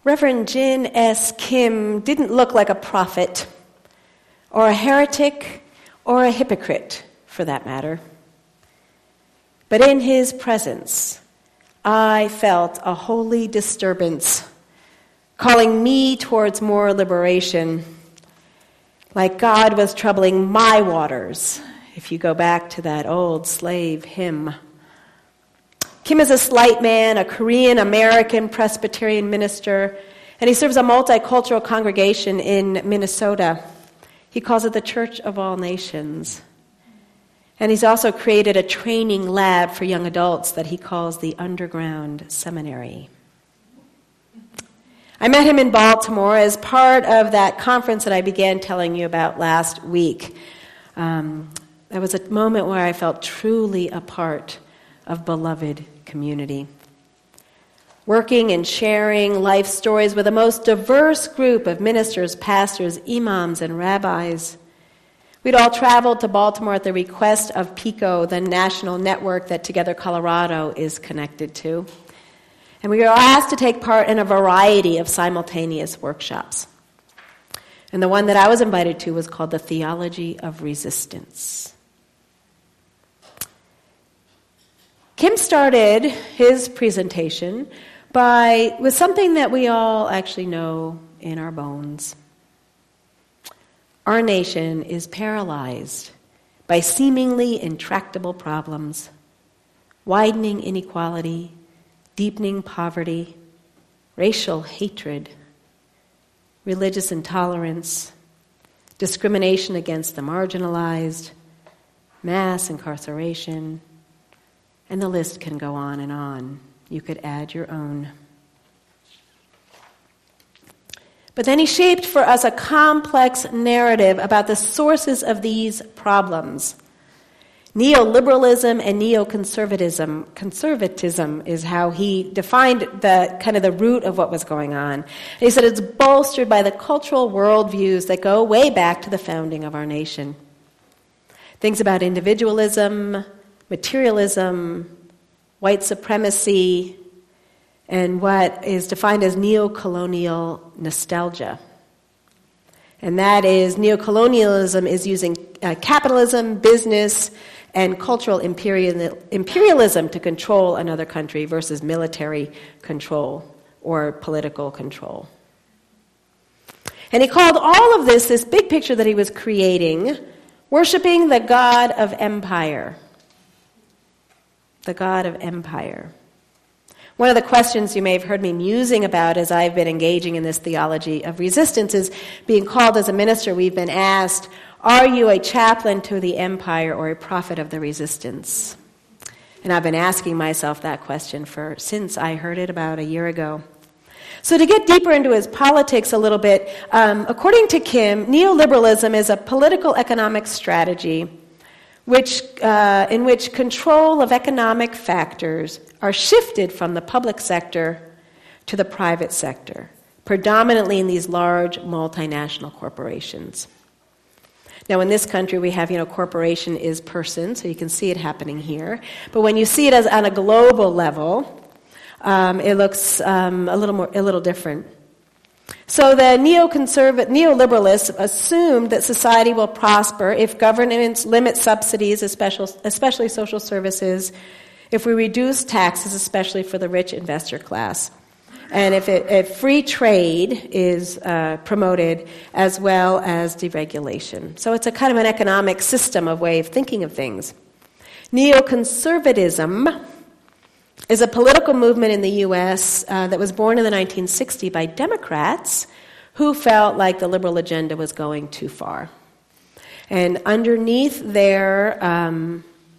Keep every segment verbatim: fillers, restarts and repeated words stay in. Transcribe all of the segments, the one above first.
Reverend Jin S. Kim didn't look like a prophet, or a heretic, or a hypocrite, for that matter. But in his presence, I felt a holy disturbance, calling me towards more liberation, like God was troubling my waters, if you go back to that old slave hymn. Kim is a slight man, a Korean-American Presbyterian minister, and he serves a multicultural congregation in Minnesota. He calls it the Church of All Nations. And he's also created a training lab for young adults that he calls the Underground Seminary. I met him in Baltimore as part of that conference that I began telling you about last week. Um, that was a moment where I felt truly a part of beloved community. Working and sharing life stories with the most diverse group of ministers, pastors, imams, and rabbis. We'd all traveled to Baltimore at the request of PICO, the national network that Together Colorado is connected to. And we were asked to take part in a variety of simultaneous workshops. And the one that I was invited to was called The Theology of Resistance. Kim started his presentation by with something that we all actually know in our bones. Our nation is paralyzed by seemingly intractable problems, widening inequality, deepening poverty, racial hatred, religious intolerance, discrimination against the marginalized, mass incarceration, and the list can go on and on. You could add your own. But then he shaped for us a complex narrative about the sources of these problems. Neoliberalism and neoconservatism, conservatism is how he defined the kind of the root of what was going on. And he said it's bolstered by the cultural worldviews that go way back to the founding of our nation. Things about individualism, materialism, white supremacy, and what is defined as neocolonial nostalgia. And that is, neocolonialism is using uh, capitalism, business, and cultural imperial, imperialism to control another country versus military control or political control. And he called all of this, this big picture that he was creating, worshiping the God of empire. The God of empire. One of the questions you may have heard me musing about as I've been engaging in this theology of resistance is being called as a minister. We've been asked, are you a chaplain to the empire or a prophet of the resistance? And I've been asking myself that question for since I heard it about a year ago. So to get deeper into his politics a little bit, um, according to Kim, neoliberalism is a political economic strategy which, uh, in which control of economic factors are shifted from the public sector to the private sector, predominantly in these large multinational corporations. Now, in this country, we have, you know, corporation is person, so you can see it happening here. But when you see it as on a global level, um, it looks um, a little more, a little different. So the neoconservative, neoliberalists assumed that society will prosper if governments limit subsidies, especially, especially social services, if we reduce taxes, especially for the rich investor class, and if, it, if free trade is uh, promoted as well as deregulation. So it's a kind of an economic system, of way of thinking of things. Neoconservatism is a political movement in the U S uh, that was born in the nineteen sixties by Democrats who felt like the liberal agenda was going too far. And underneath their um,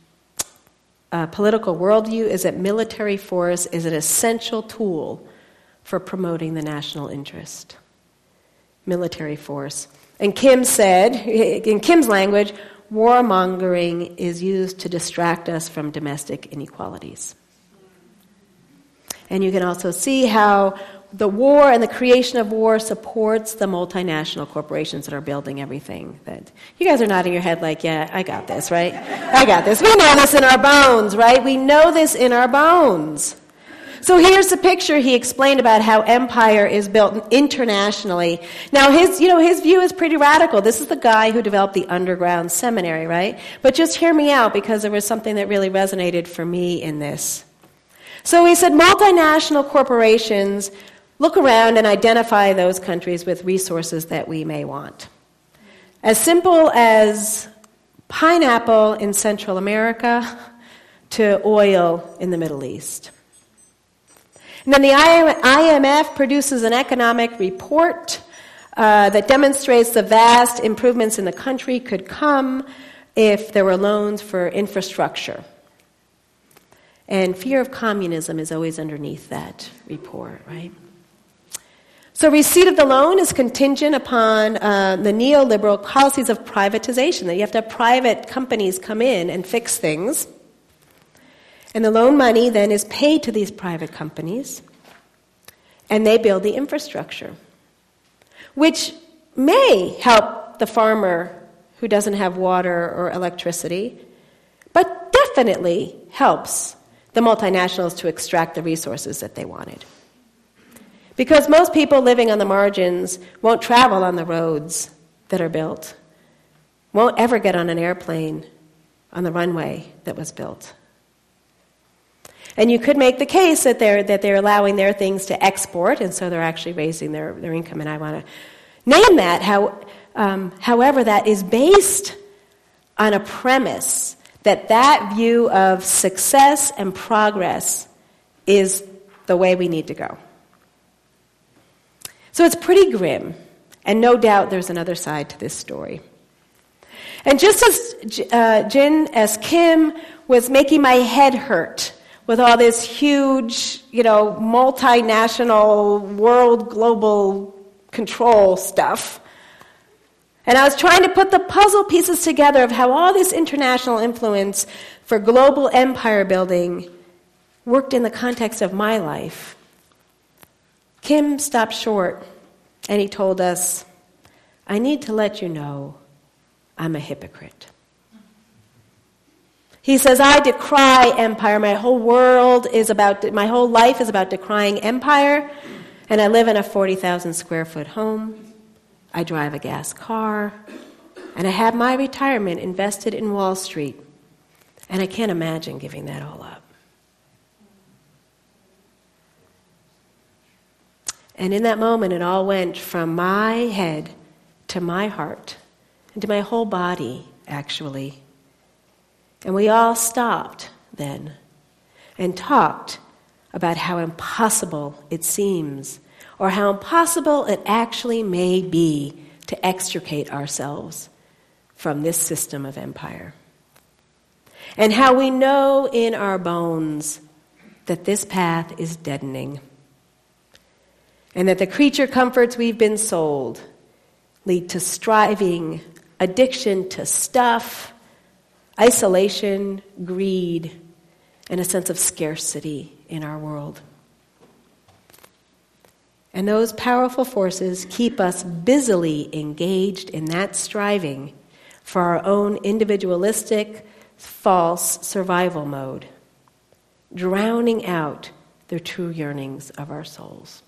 uh, political worldview is that military force is an essential tool for promoting the national interest. Military force. And Kim said, in Kim's language, warmongering is used to distract us from domestic inequalities. And you can also see how the war and the creation of war supports the multinational corporations that are building everything. That you guys are nodding your head like, yeah, I got this, right? I got this. We know this in our bones, right? We know this in our bones. So here's the picture he explained about how empire is built internationally. Now his, you know, his view is pretty radical. This is the guy who developed the underground seminary, right? But just hear me out, because there was something that really resonated for me in this. So he said multinational corporations look around and identify those countries with resources that we may want. As simple as pineapple in Central America to oil in the Middle East. And then the I M F produces an economic report uh, that demonstrates the vast improvements in the country could come if there were loans for infrastructure. And fear of communism is always underneath that report, right? So receipt of the loan is contingent upon uh, the neoliberal policies of privatization, that you have to have private companies come in and fix things. And the loan money then is paid to these private companies, and they build the infrastructure, which may help the farmer who doesn't have water or electricity, but definitely helps the multinationals to extract the resources that they wanted. Because most people living on the margins won't travel on the roads that are built, won't ever get on an airplane on the runway that was built. And you could make the case that they're that they're allowing their things to export, and so they're actually raising their, their income, and I want to name that. How, um, however, that is based on a premise that that view of success and progress is the way we need to go. So it's pretty grim, and no doubt there's another side to this story. And just as uh, Jin S. Kim was making my head hurt with all this huge, you know, multinational, world, global control stuff, and I was trying to put the puzzle pieces together of how all this international influence for global empire building worked in the context of my life, Kim stopped short, and he told us, I need to let you know I'm a hypocrite. He says, I decry empire. My whole world is about, my whole life is about decrying empire, and I live in a forty thousand square foot home. I drive a gas car, and I have my retirement invested in Wall Street, and I can't imagine giving that all up. And in that moment, it all went from my head to my heart, and to my whole body, actually. And we all stopped then and talked about how impossible it seems, or how impossible it actually may be to extricate ourselves from this system of empire. And how we know in our bones that this path is deadening, and that the creature comforts we've been sold lead to striving, addiction to stuff, isolation, greed, and a sense of scarcity in our world. And those powerful forces keep us busily engaged in that striving for our own individualistic, false survival mode, drowning out the true yearnings of our souls.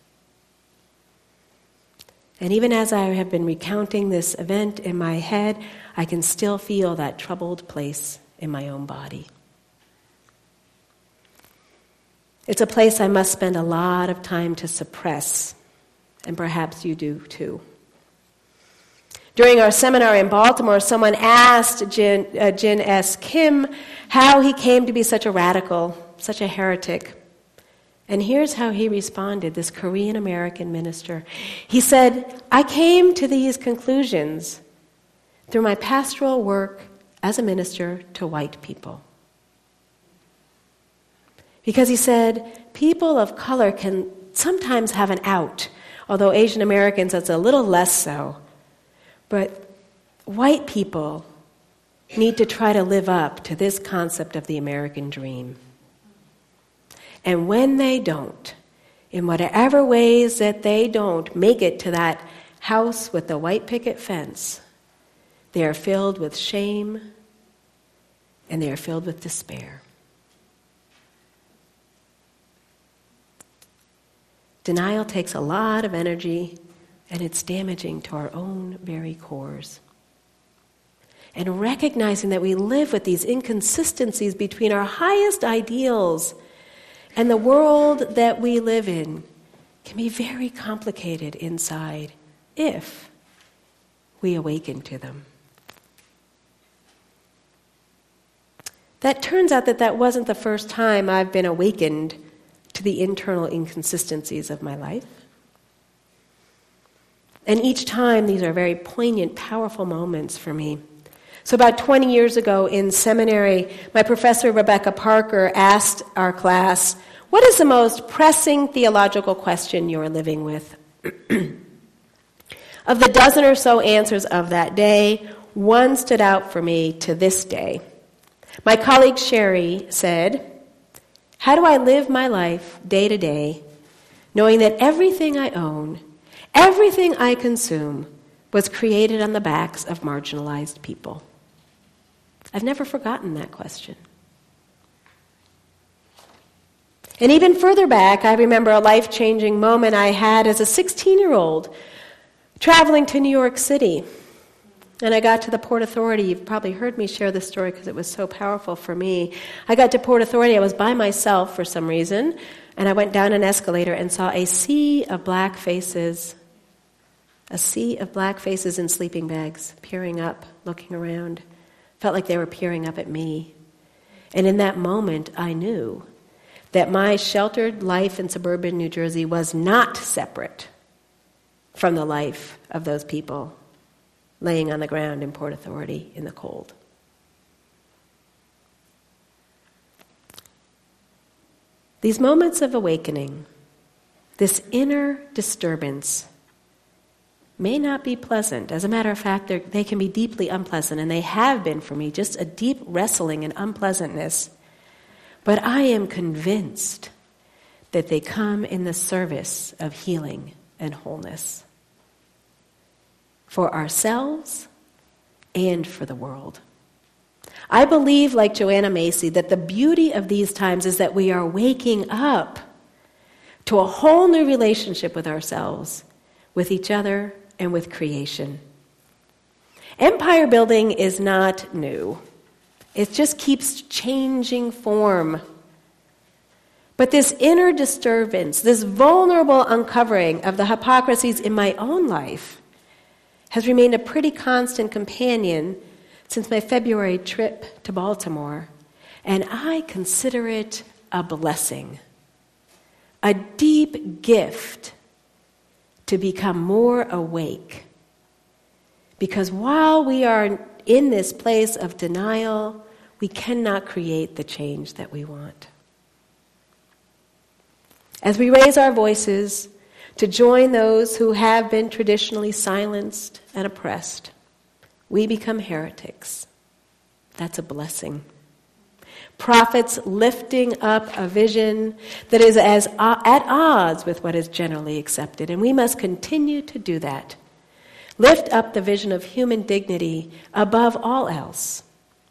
And even as I have been recounting this event in my head, I can still feel that troubled place in my own body. It's a place I must spend a lot of time to suppress, and perhaps you do too. During our seminar in Baltimore, someone asked Jin, uh, Jin S. Kim how he came to be such a radical, such a heretic. And here's how he responded, this Korean-American minister. He said, I came to these conclusions through my pastoral work as a minister to white people. Because he said, people of color can sometimes have an out, although Asian Americans, that's a little less so. But white people need to try to live up to this concept of the American dream. And when they don't, in whatever ways that they don't make it to that house with the white picket fence, they are filled with shame and they are filled with despair. Denial takes a lot of energy, and it's damaging to our own very cores. And recognizing that we live with these inconsistencies between our highest ideals and the world that we live in can be very complicated inside if we awaken to them. That turns out that that wasn't the first time I've been awakened to the internal inconsistencies of my life. And each time, these are very poignant, powerful moments for me. So about twenty years ago in seminary, my professor, Rebecca Parker, asked our class, "What is the most pressing theological question you're living with?" Of the dozen or so answers of that day, one stood out for me to this day. My colleague Sherry said, "How do I live my life day to day, knowing that everything I own, everything I consume, was created on the backs of marginalized people?" I've never forgotten that question. And even further back, I remember a life-changing moment I had as a sixteen-year-old traveling to New York City. And I got to the Port Authority. You've probably heard me share this story because it was so powerful for me. I got to Port Authority. I was by myself for some reason, and I went down an escalator and saw a sea of black faces, a sea of black faces in sleeping bags, peering up, looking around. Felt like they were peering up at me. And in that moment, I knew that my sheltered life in suburban New Jersey was not separate from the life of those people laying on the ground in Port Authority in the cold. These moments of awakening, this inner disturbance, may not be pleasant. As a matter of fact, they can be deeply unpleasant, and they have been for me, just a deep wrestling and unpleasantness. But I am convinced that they come in the service of healing and wholeness for ourselves and for the world. I believe, like Joanna Macy, that the beauty of these times is that we are waking up to a whole new relationship with ourselves, with each other, and with creation. Empire building is not new. It just keeps changing form. But this inner disturbance, this vulnerable uncovering of the hypocrisies in my own life, has remained a pretty constant companion since my February trip to Baltimore, and I consider it a blessing, a deep gift to become more awake. Because while we are in this place of denial, we cannot create the change that we want. As we raise our voices to join those who have been traditionally silenced and oppressed, we become heretics. That's a blessing. Prophets lifting up a vision that is as uh, at odds with what is generally accepted, and we must continue to do that. Lift up the vision of human dignity above all else.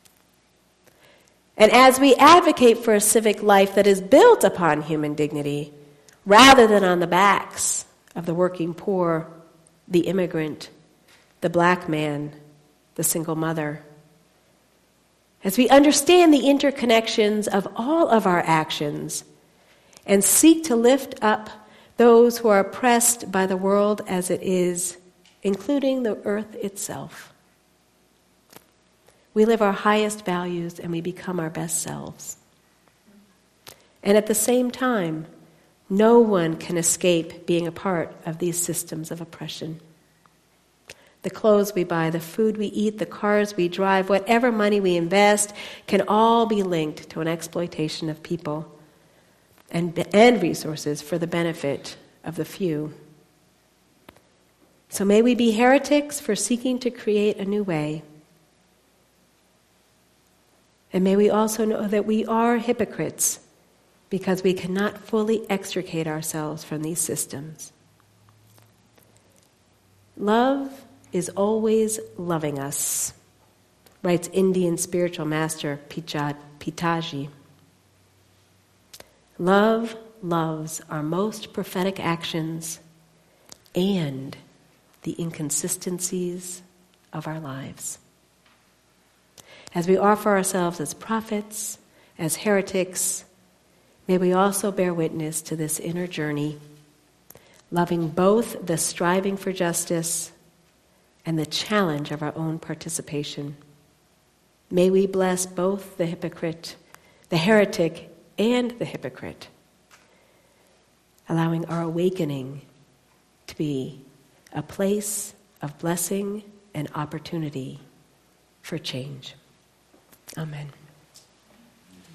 And as we advocate for a civic life that is built upon human dignity, rather than on the backs of the working poor, the immigrant, the black man, the single mother, as we understand the interconnections of all of our actions and seek to lift up those who are oppressed by the world as it is, including the earth itself, we live our highest values and we become our best selves. And at the same time, no one can escape being a part of these systems of oppression. The clothes we buy, the food we eat, the cars we drive, whatever money we invest can all be linked to an exploitation of people and, and resources for the benefit of the few. So may we be heretics for seeking to create a new way. And may we also know that we are hypocrites because we cannot fully extricate ourselves from these systems. Love is always loving us, writes Indian spiritual master Pitaji. Love loves our most prophetic actions and the inconsistencies of our lives. As we offer ourselves as prophets, as heretics, may we also bear witness to this inner journey, loving both the striving for justice and the challenge of our own participation. May we bless both the hypocrite, the heretic, and the hypocrite, allowing our awakening to be a place of blessing and opportunity for change. Amen.